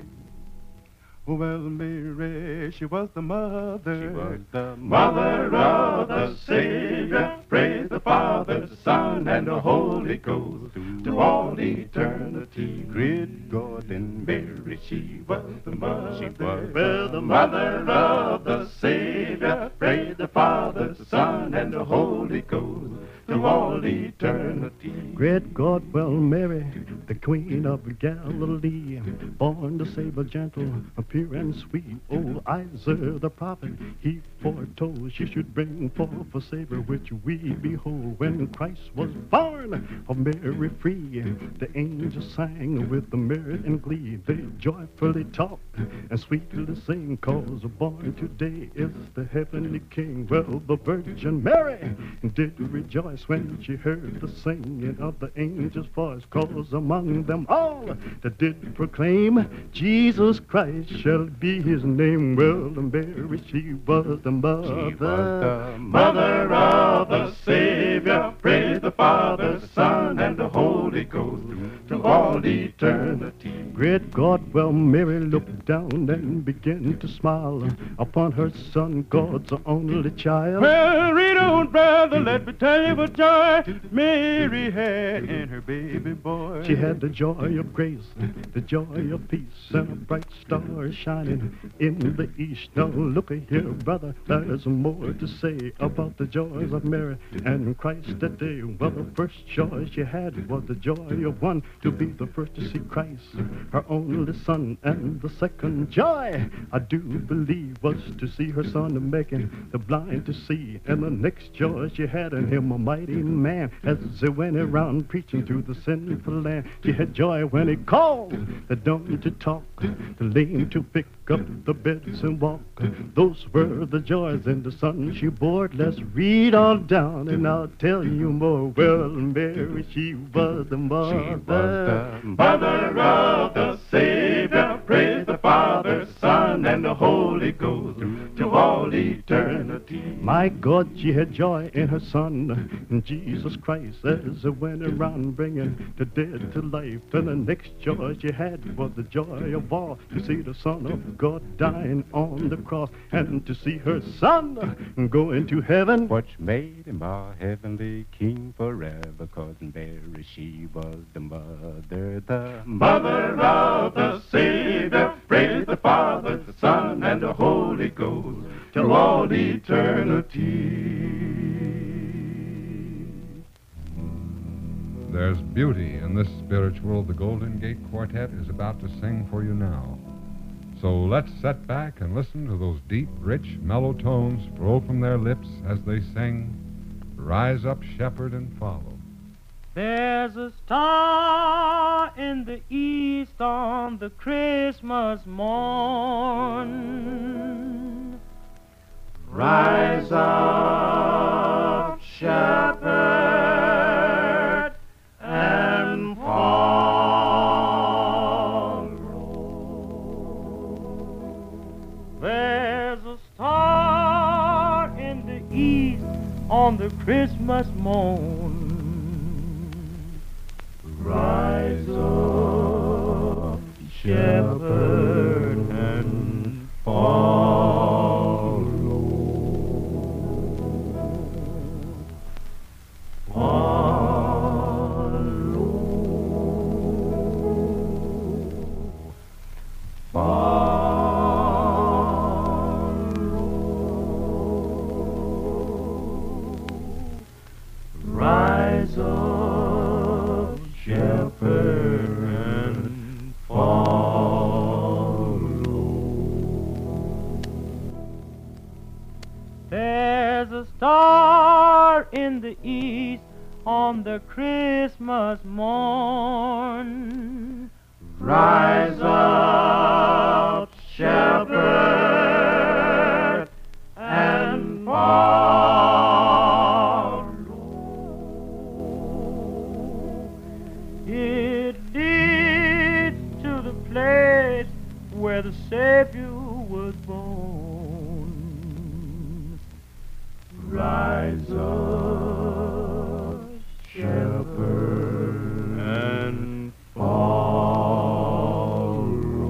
H: Well, Mary, she was the mother.
E: She was the mother of the Savior. Praise the Father, the Son, and the Holy Ghost to all eternity. Great God and Mary, she was the mother. She was well, the mother of the Savior. Praise the Father, the Son, and the Holy Ghost to all eternity.
G: Great God, well, Mary, the Queen of Galilee, born to save a gentle, a pure and sweet. Oh, Isaiah the prophet, he foretold she should bring forth a Savior, which we behold. When Christ was born of Mary free, the angels sang with the merit and glee. They joyfully talk and sweetly sing, cause born today is the heavenly King. Well, the Virgin Mary did rejoice when she heard the singing of the angel's voice, cause among them all that did proclaim Jesus Christ shall be his name. Well, Mary, she was the mother,
E: she was the mother of the Savior. Praise the Father, the Son, and the Holy Ghost to all eternity.
G: Great God, well, Mary looked down and began to smile upon her son, God's only child.
H: Well, read on, brother, let me tell you what joy Mary had in her baby boy.
G: She had the joy of grace, the joy of peace, and a bright star shining in the east. Now look here, brother, there's more to say about the joys of Mary and Christ that day. Well, the first joy she had was the joy of one to be the first to see Christ, her only son. And the second joy, I do believe, was to see her son making the blind to see. And the next joy she had in him, a mighty man, as he went around preaching to the sinful land. She had joy when he called the dumb to talk, the lame to pick up the beds and walk. Those were the joys in the son she bore. Let's read on down and I'll tell you more. Well, Mary, she was the mother.
E: She was the mother of the Savior. Praise the Father, Son, and the Holy Ghost to
F: to all eternity.
G: My God, she had joy in her Son, and Jesus Christ as a went around bringing the dead to life. And the next joy she had was the joy of all to see the Son of God dying on the cross, and to see her Son go into heaven.
E: Which made him our heavenly King forever, 'cause Mary, she was the mother, the
F: Mother of the Savior, praise the Father, the Son, and the Holy Ghost, to all eternity.
D: There's beauty in this spiritual the Golden Gate Quartet is about to sing for you now. So let's sit back and listen to those deep, rich, mellow tones flow from their lips as they sing, Rise Up, Shepherd, and Follow.
C: There's a star in the east on the Christmas morn.
F: Rise up, shepherd, and follow.
C: There's a star in the east on the Christmas morn.
F: Rise up, shepherd, and follow. Follow. Follow. Rise up, shepherd, and follow.
C: There's a star in the east on the Christmas morn.
F: Rise up, shepherd, and follow.
C: It leads to the place where the Savior was born.
F: Rise up, shepherd, and follow.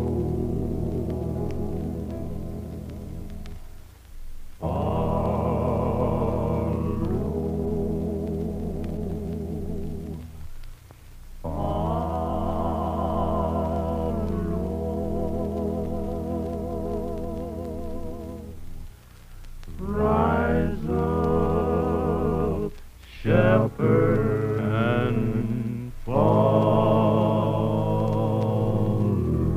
F: Rise up, shepherd, and follow.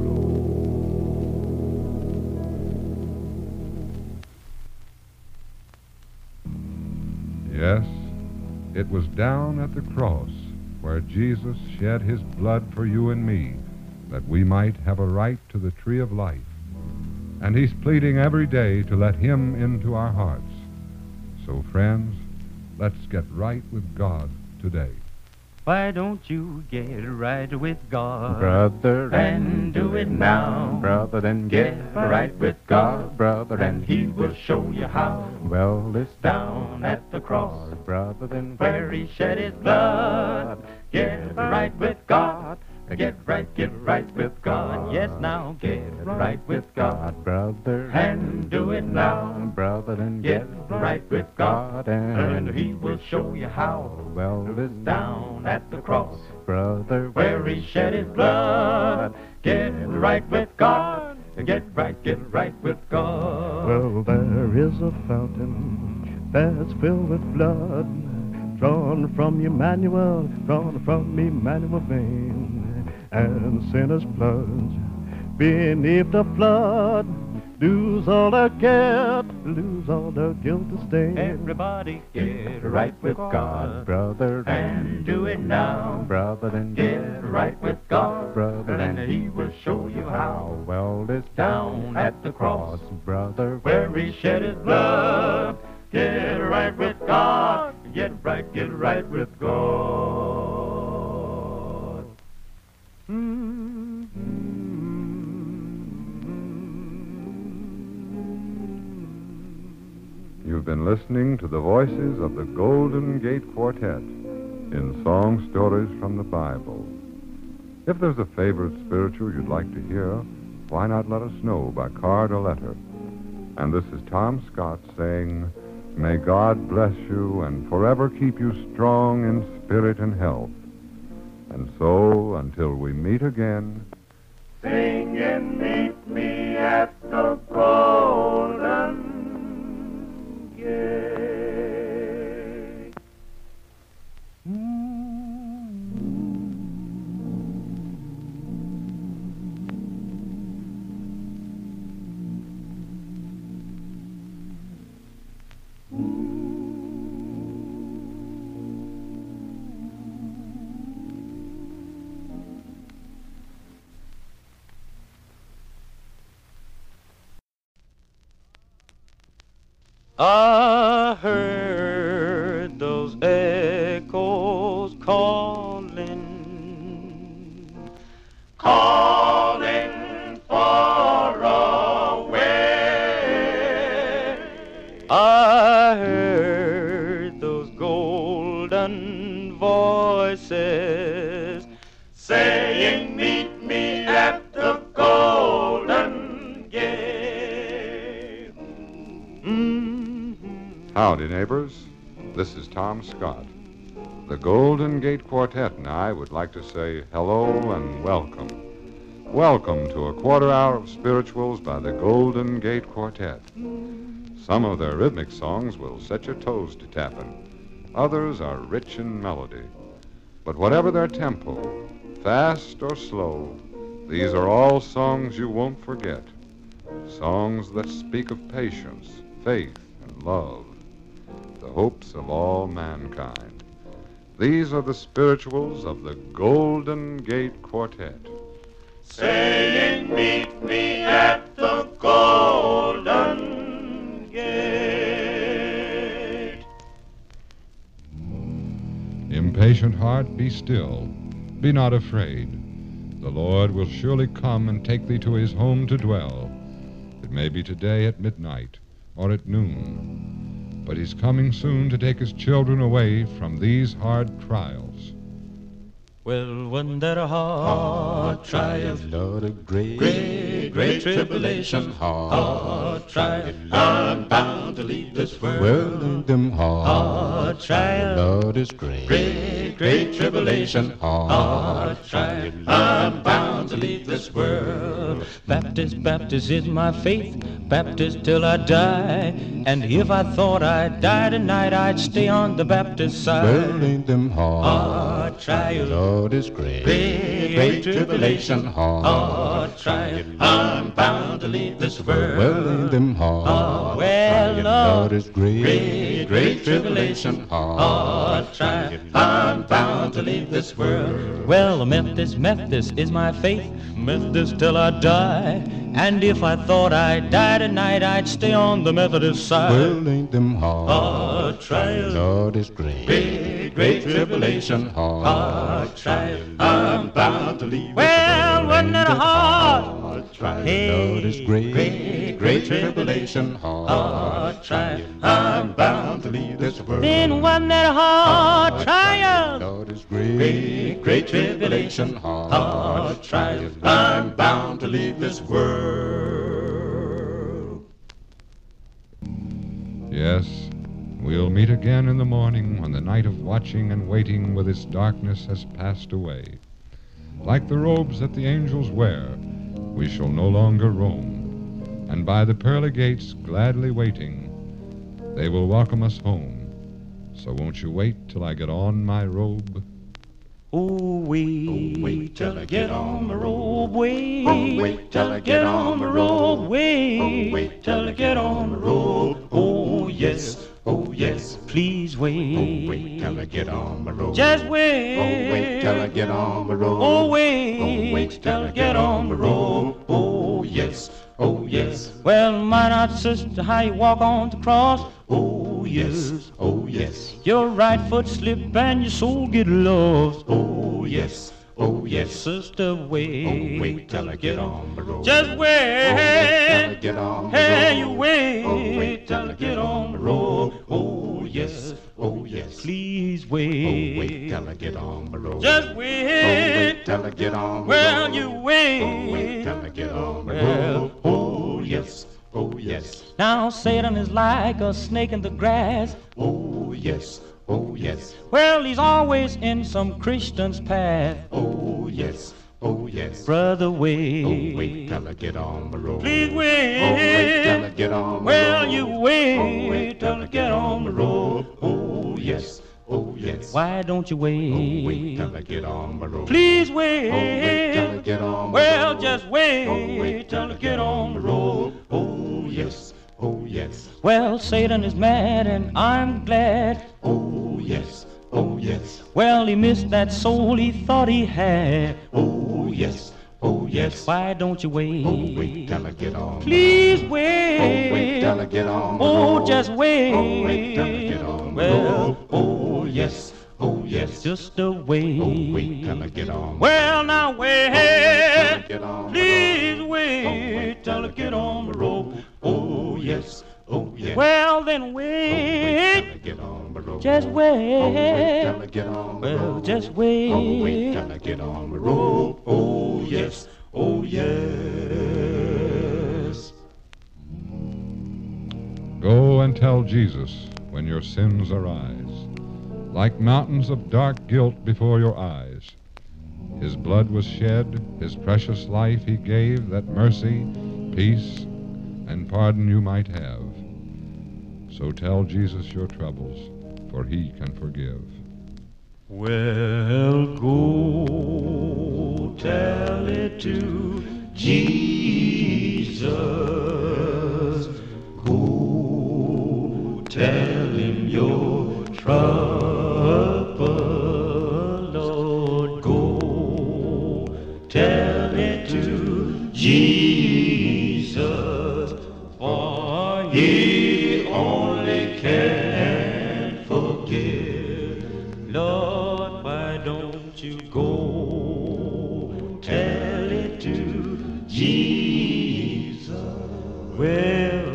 D: Yes, it was down at the cross where Jesus shed his blood for you and me, that we might have a right to the tree of life. And he's pleading every day to let him into our hearts. So, friends, let's get right with God today.
C: Why don't you get right with God?
E: brother,
F: And do it now.
E: brother, then
F: Get right with God, brother, and He will show you how.
E: Well, it's
F: Down at the cross,
E: brother, then
F: where He shed His blood. Get right with God. Get right, get right with God. Yes, now get right with God.
E: brother,
F: And do it now.
E: brother, then
F: Get right with God, and He will show you how.
E: Well, it's
F: Down at the cross,
E: brother,
F: where He shed His blood. Get right with God. Get right, get right with God.
G: Well, there is a fountain that's filled with blood, drawn from Emmanuel, drawn from Emmanuel vein, and sinners plunge beneath the flood, lose all their care, lose all their guilt to stain.
C: Everybody
F: Get right with God,
E: brother,
F: and do it now.
E: brother, then
F: Get right with God,
E: brother,
F: and He will show you how.
E: Well, it's
F: Down at the cross,
E: brother,
F: where He shed His blood. Get right with God. Get right, get right with God.
D: listening to the voices of the Golden Gate Quartet in Song Stories from the Bible. If there's a favorite spiritual you'd like to hear, why not let us know by card or letter? And this is Tom Scott saying, may God bless you and forever keep you strong in spirit and health. And so, until we meet again,
F: sing and meet me at the Golden Gate.
C: I heard those echoes calling,
F: calling far away.
C: I heard those golden voices
F: saying, meet me at the Golden Gate.
C: Mm.
D: Howdy, neighbors. This is Tom Scott. The Golden Gate Quartet and I would like to say hello and welcome. Welcome to a quarter hour of spirituals by the Golden Gate Quartet. Some of their rhythmic songs will set your toes to tapping. Others are rich in melody. But whatever their tempo, fast or slow, these are all songs you won't forget. Songs that speak of patience, faith, and love, the hopes of all mankind. These are the spirituals of the Golden Gate Quartet.
F: Saying, meet me at the Golden Gate.
D: Impatient heart, be still. Be not afraid. The Lord will surely come and take thee to his home to dwell. It may be today at midnight or at noon. But he's coming soon to take his children away from these hard trials.
C: Well, wasn't that a hard trial?
E: Lord, a great,
C: Great, great tribulation, hard trial.
E: I'm bound to leave this world. Well, in them hard,
C: Hard trial.
E: Lord is great.
C: Great, great tribulation, hard trial. I'm bound to leave this world. Baptist, Baptist is my faith, Baptist till I die. And if I thought I'd die tonight, I'd stay on the Baptist side.
E: Well, in them hard,
C: Hard trial.
E: Lord is great.
C: Great, great tribulation, hard trial. I'm bound to leave this world.
E: Well, in them hard,
C: Well,
E: Lord is great.
C: Great, great tribulation, hard trial. I'm bound to leave this world. Well, Methodist, Methodist is my faith, Methodist till I die. And if I thought I'd die tonight, I'd stay on the Methodist side.
E: Well, ain't them hard,
C: Hard trial.
E: Lord is great.
C: Great, great tribulation, hard trial. I'm
E: bound to leave.
C: Well, wasn't it a hard
E: trial?
C: Hey,
E: Lord is great.
C: great,
E: Great tribulation,
C: hard trial.
E: I'm bound to leave this world.
C: Then wasn't that a hard trial?
E: Lord is great. Great tribulation,
C: hard trial.
E: I'm bound to leave this world.
D: Yes, we'll meet again in the morning when the night of watching and waiting with its darkness has passed away. Like the robes that the angels wear, we shall no longer roam, and by the pearly gates gladly waiting, they will welcome us home. So won't you wait till I get on my robe?
C: Oh, wait,
E: Oh, wait
C: till I get on my robe, wait.
E: Oh, wait till I get on my robe.
C: wait.
E: Oh, wait
C: till I get on my robe. Oh, yes,
E: oh yes.
C: please wait.
E: Oh, wait till I get on my robe.
C: Just wait.
E: Oh, wait till I get on my robe.
C: Oh, wait,
E: Oh, wait
C: till I get on my robe.
E: Oh, yes, oh, yes.
C: Well, my not sister, how you walk on the cross? Oh, yes,
E: oh, yes.
C: Your right foot slip and your soul get lost.
E: Oh, yes, oh yes.
C: Sister, wait,
E: Oh, wait till I get on the road.
C: Just wait.
E: Oh, wait till I get on the
C: Hey,
E: road.
C: you wait.
E: Oh, wait till I get on the road. Oh, yes, oh, yes.
C: Please
E: Oh,
C: wait.
E: wait till I get on the road.
C: Just
E: Oh,
C: wait.
E: wait till I get on the
C: Well,
E: road.
C: you wait.
E: Oh, wait till I get on the
C: Well,
E: road. Oh, yes, oh, yes.
C: Now Satan is like a snake in the grass.
E: Oh, yes, oh, yes.
C: Well, he's always in some Christian's path.
E: Oh, yes, oh, yes.
C: Brother, wait.
E: Oh, wait till I get on the road.
C: Please wait.
E: Oh, wait till I get on the
C: Well,
E: road.
C: you wait.
E: Oh, wait till I get on the road. Oh, yes, oh, yes.
C: Why don't you wait?
E: Oh, wait till I get on the road.
C: Please wait.
E: Oh, wait till I get on the
C: Well,
E: road.
C: just wait.
E: Oh, wait till I get on the road. Oh, yes, oh, yes.
C: Well, Satan is mad and I'm glad.
E: Oh, yes, oh, yes.
C: Well, he missed that soul he thought he had.
E: Oh, yes, oh, yes.
C: Why don't you wait?
E: Oh, wait till I get on.
C: Please
E: Oh,
C: wait.
E: wait till I get on the
C: Oh,
E: road.
C: just wait.
E: Oh, wait till I get on the
C: Well,
E: road. Oh, yes, oh, yes.
C: just a wait.
E: Oh, wait till I get on.
C: Well, now wait.
E: till I get on the
C: Please
E: road.
C: wait,
E: Oh, wait
C: till I get on the road.
E: Oh, yes, oh, yes.
C: Well, then
E: Oh,
C: wait.
E: wait till I get on the road.
C: Just wait.
E: Oh, wait till I get on the
C: Well,
E: road.
C: just wait.
E: Oh, wait till I get on the road. Oh, yes, oh, yes.
D: Go and tell Jesus when your sins arise, like mountains of dark guilt before your eyes. His blood was shed, his precious life he gave, that mercy, peace, and pardon you might have. So tell Jesus your troubles, for he can forgive.
C: Well, go tell it to Jesus. Go tell him your trouble, Lord. Go tell it to Jesus, for he only can forgive. Lord, why don't you go tell it to Jesus? Well,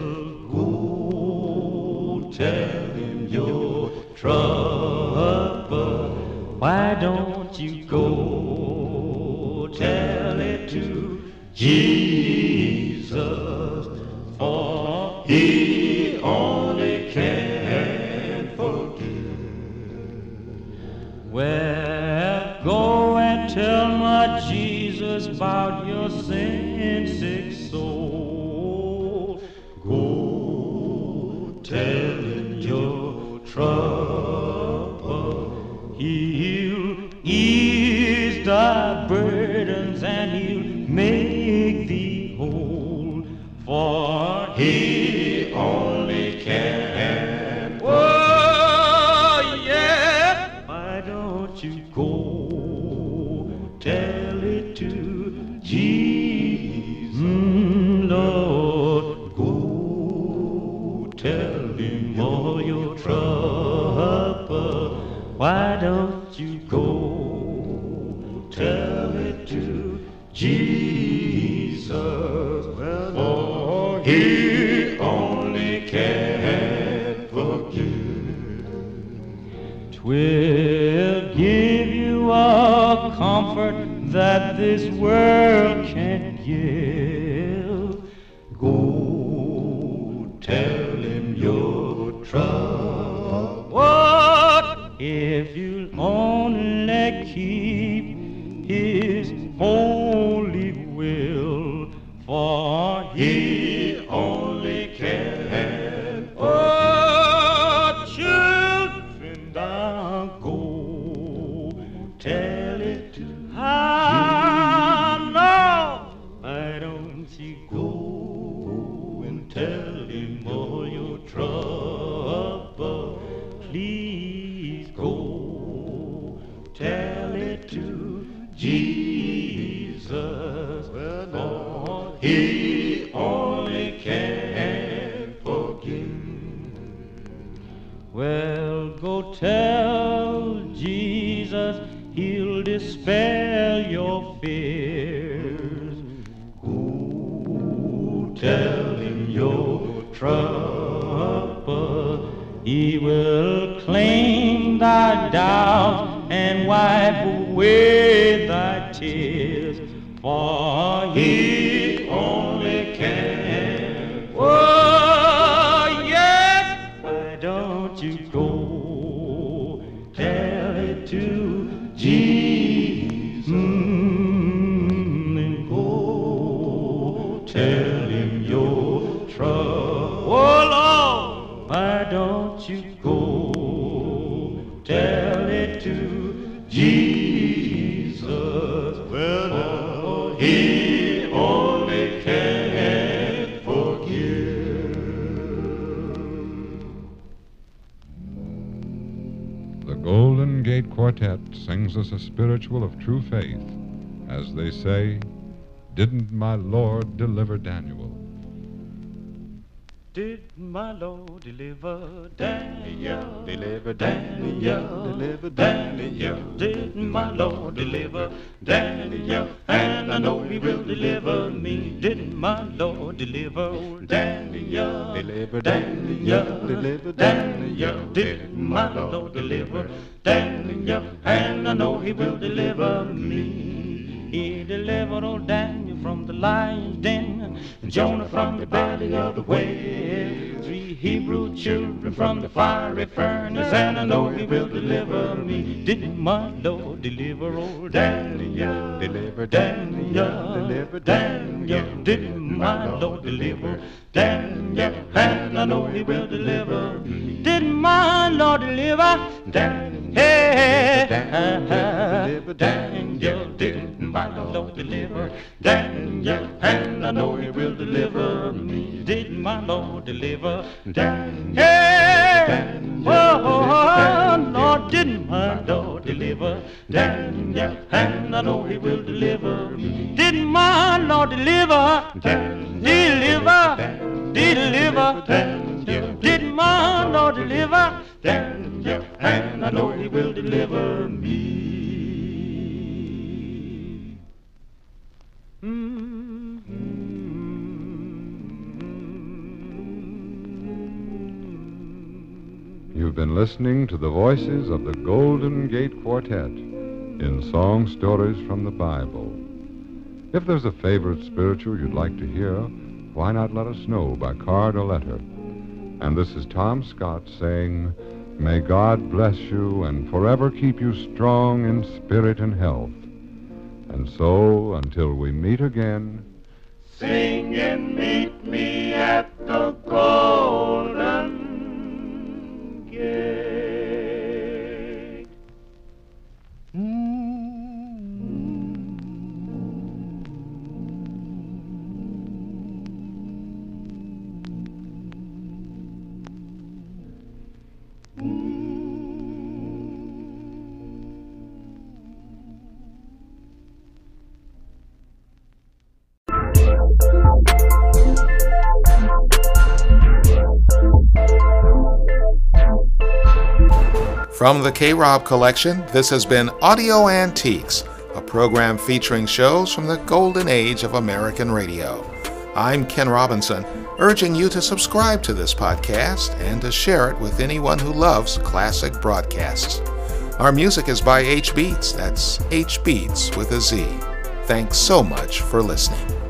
C: go tell him your trouble. Why don't you go tell it to Jesus? For he only can forgive. Well, go and tell my Jesus about your sin-sick soul. Go tell him your trouble. He'll ease thy burdens and he'll make thee whole. For he only can. Oh, yeah. Why don't you go tell it to Jesus? Mm, Lord, go tell him all your trouble. Why don't you go tell it to Jesus? For he only can forgive. 'Twill give you a comfort that this world can't give. Go tell him your trouble. What if you'll only keep his holy will? For he only can. Oh, children, now go tell it to I know. Why don't you go and tell him all your trouble? Please go tell it to Jesus. For he only can forgive. Well, go tell Jesus he'll will dispel your fears. Go tell him your trouble. He will claim thy doubts and wipe away thy tears. For he only can. Oh, yes, why don't you go tell it to Jesus, mm, and go tell him your trouble. Oh, Lord, why don't you go tell it to Jesus? Well, oh, he only can forgive.
D: The Golden Gate Quartet sings us a spiritual of true faith, as they say, didn't my Lord deliver Daniel?
C: Did my Lord deliver Daniel? Deliver Daniel, deliver Daniel. Did my Lord deliver Daniel? And I know he will deliver me. Did my Lord deliver old Daniel? Deliver Daniel, deliver Daniel. Did my Lord deliver Daniel? And I know he will deliver me. He delivered old Daniel from the lion's den, and Jonah from the belly of the whale, three Hebrew children from the fiery furnace, and I know he will deliver me. Did my Lord deliver old Daniel? Deliver Daniel, deliver Daniel. Did my Lord deliver Daniel? And I know he will deliver me. Did my Lord deliver Daniel? Hey, deliver Daniel. Did my Lord deliver Daniel? And I know he will deliver me. Did my Lord deliver Daniel? Hey, oh, Lord, did my Lord deliver Daniel? And I know he will deliver me. Did my Lord deliver Deliver Deliver Daniel? Did my Lord deliver Daniel? And I know he will deliver me.
D: You've been listening to the voices of the Golden Gate Quartet in song stories from the Bible. If there's a favorite spiritual you'd like to hear, why not let us know by card or letter? And this is Tom Scott saying, may God bless you and forever keep you strong in spirit and health. And so, until we meet again,
F: sing and meet me at the Golden Gate.
A: From the K-Rob Collection, this has been Audio Antiques, a program featuring shows from the golden age of American radio. I'm Ken Robinson, urging you to subscribe to this podcast and to share it with anyone who loves classic broadcasts. Our music is by H Beats, that's H Beats with a Z. Thanks so much for listening.